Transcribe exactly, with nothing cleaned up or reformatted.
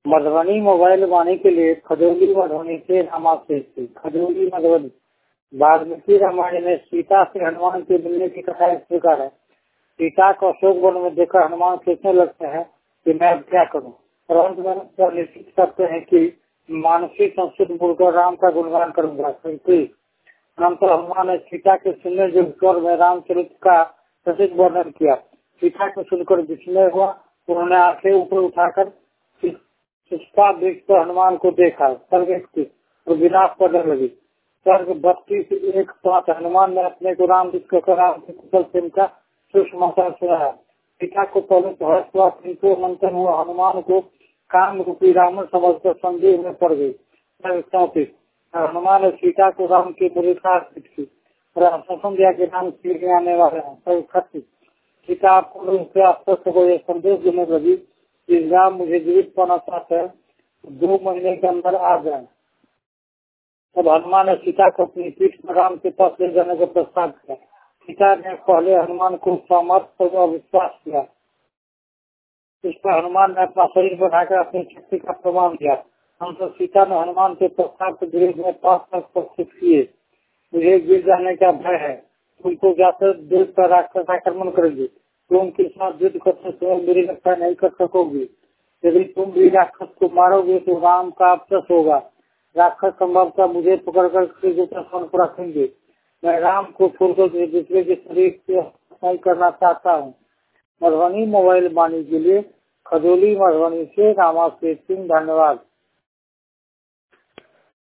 Madhubani mobile वाणी के लिए खजौली मधुबनी से रामाश्री खजौली मधुबनी। वाल्मीकि रामायण में सीता से हनुमान के मिलने की कथा इस प्रकार है। सीता को अशोक वन में देखकर हनुमान सोचने लगते हैं कि मैं अब क्या करूं, परंतु मैं निश्चित करते हैं कि मानसिक संस्कृत बोलकर राम का गुणगान करूंगा। अनंतर हनुमान ने सीता के सुनने जो स्वर में रामचरित्र का प्रसिद्ध वर्णन किया। सीता को सुनकर विस्मय हुआ। उन्होंने आंखें ऊपर उठाकर पुष्पा वृक्ष पर हनुमान को देखा। स्वर्ग और विनाश करने लगी। स्वर्ग बत्ती से एक साथ हनुमान ने अपने को राम कहकर राम के कुशल प्रेम का सुसमाचार सुनाया। सीता को पहले तो हर्ष हुआ, किंतु मंथन हुआ। हनुमान को काम रूपी रावण समझकर संदेह में पड़ गई। हनुमान ने सीता को राम की मुरीखा अर्पित की और आश्वासन दिया कि राम शीघ्र ही आने वाले हैं। सीता आपको उनसे आश्वस्त को यह संदेश देने लगी कि राम मुझे जीवित पाना चाहते हैं, दो महीने के अंदर आ जाए। तब हनुमान ने सीता को अपनी पीठ पर राम के पास ले जाने का प्रस्ताव किया। सीता ने पहले हनुमान को सामर्थ्य और विश्वास किया। इस पर हनुमान ने अपना शरीर बढ़ाकर अपनी शक्ति का प्रमाण दिया। हम तो सीता ने हनुमान के प्रस्ताव के विरोध में पांच तक प्रस्तुत किए। मुझे गिर जाने का भय है, तुमको जाकर देश पर राक्षस आक्रमण करेंगे, तुम उनके साथ युद्ध करते समय मेरी रक्षा नहीं कर सकोगी। यदि तुम भी राक्षस को मारोगे तो राम का अपयश होगा। राक्षस संभवतः मुझे पकड़कर पर रखेंगे। मैं राम को छोड़कर दूसरे के शरीर से सफाई करना चाहता हूँ। मधुबनी मोबाइल वाणी के लिए खजौली मधुबनी से रामाश्री सिंह। धन्यवाद।